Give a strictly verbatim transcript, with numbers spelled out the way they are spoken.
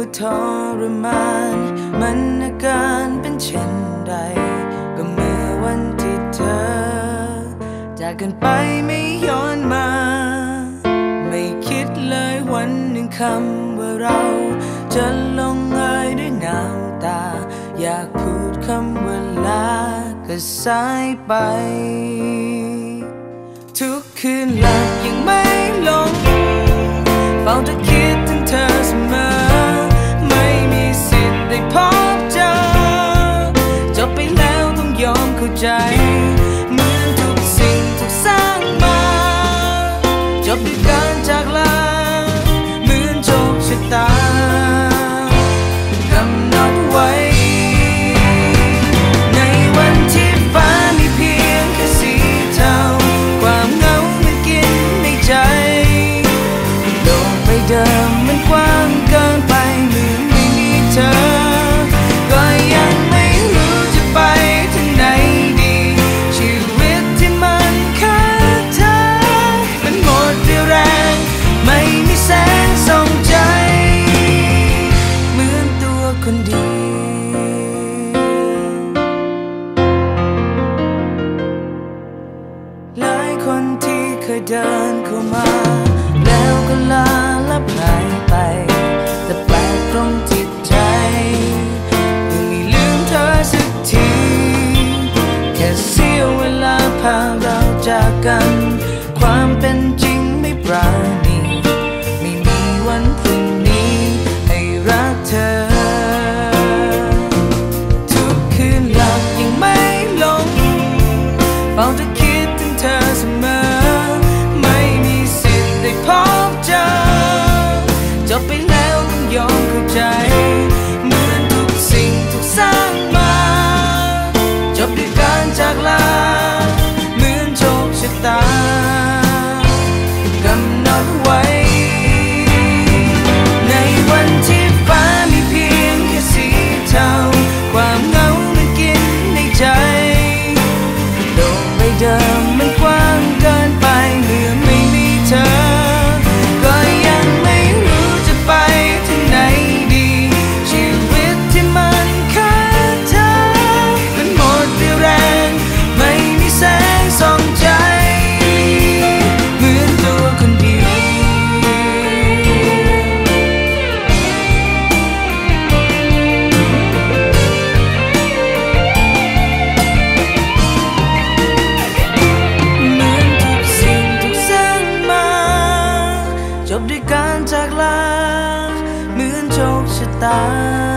ทรมานมันอาการเป็นเช่นใดก็เมื่อวันที่เธอจากกันไปไม่ย้อนมาไม่คิดเลยวันหนึ่งคำว่าเราจะลงเอยด้วยน้ำตาอยากพูดคำว่าลาก็สายไปทุกคืนหลับยังไม่ลงเฝ้าแต่คิดถึงเธอเสมอไม่มีสิทธิ์ได้พบเจอจบไปแล้วต้องยอมเข้าใจเหมือนทุกสิ่งถูกสร้างมาจบด้วยการจากลาเหมือนโชคชะตากำหนดไว้ในวันที่ฟ้ามีเพียงแค่สีเทาความเหงามันกินในใจโลกใบเดิมมันกว้างเกินไปเมื่อไม่มีเธอก็ยังไม่รู้จะไปทางไหนดีชีวิตที่มันขาดเธอมันหมดเรี่ยวแรงไม่มีแสงส่องใจเหมือนตัวคนเดียวหลายคนที่เคยเดินเข้ามาแล้วก็ลาลับหายไปแต่แปลกตรงที่ใจยังไม่ลืมเธอสักทีแค่เสี้ยวเวลาพาเราจากกันความเป็นจริงไม่ปราณีไม่มีวันพรุ่งนี้ให้รักเธอทุกคืนหลับยังไม่ลงเฝ้าแต่คิดถึงเธอเสมอไม่มีสิทธิ์ได้พบเจอจบไปแล้วต้องยอมเข้าใจเหมือนทุกสิ่งถูกสร้างมาจบด้วยการจากลาเหมือนโชคชะตากำหนดไว้ในวันที่ฟ้ามีเพียงแค่สีเทาความเหงามันกินในใจโลกใบเดิมมันกว้างเกินไปเมื่อไม่มีเธอก็ยังไม่รู้จะไปทางไหนดีชีวิตที่มันขาดเธอมันหมดเรี่ยวแรงไม่มีแสงส่องใจเหมือนตัวคนเดียวเหมือนทุกสิ่งถูกสร้างมาจบด้วยการจากลาเหมือนโชคชะตา